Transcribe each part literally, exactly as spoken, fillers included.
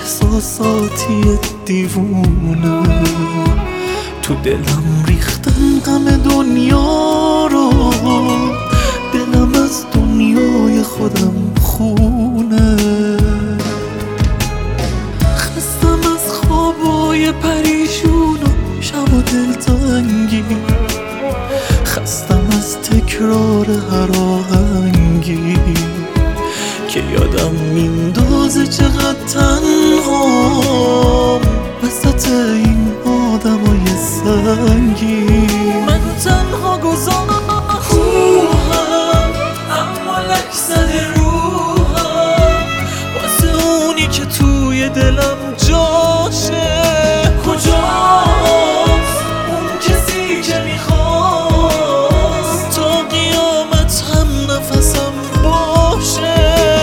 احساساتی دیوونه، تو دلم ریختن غم دنیا رو، دلم از دنیای خودم خونه. خستم از خوابای پریشون و شب و دلتنگی، خستم از تکرار هر آهنگی که یادم میندازه چقدر تنهام وسط این آدمای سنگی. من تنها گذارم روحم، اما لک زده روحم واسه اونی که توی دلم جاشه. کجاست اون کسی که میخواست تا قیامت هم نفسم باشه.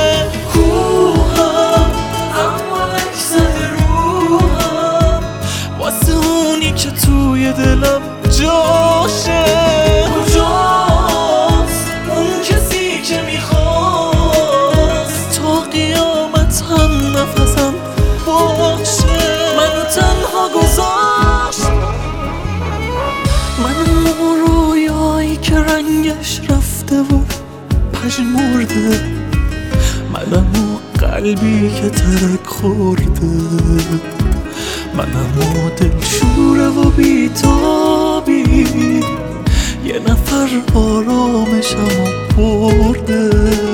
روحم اما لک زده روحم واسه اونی که توی دلم جاشه. کجاست اون کسی که میخواست تا قیامت هم نفسم باشه. من تنها گذاشت من رویایی که رنگش رفته و پژمرده، منم و قلبی که ترک خورده، منم و دلشوره و بیتابی، یه نفر آرامشم و برده،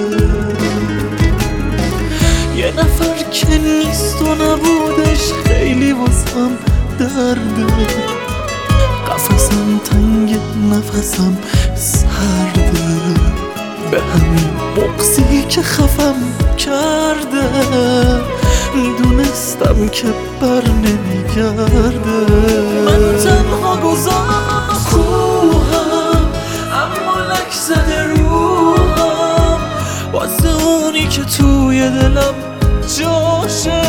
یه نفر که نیست و نبودش خیلی واسم درده. قفسم تنگ نفسم سرده، به همین بغضی که خفم کرده، میدونستم که بر نمیگرده. من تنها گذاشت روحم، اما لک زده روحم واسه اونی که توی دلم جاشه.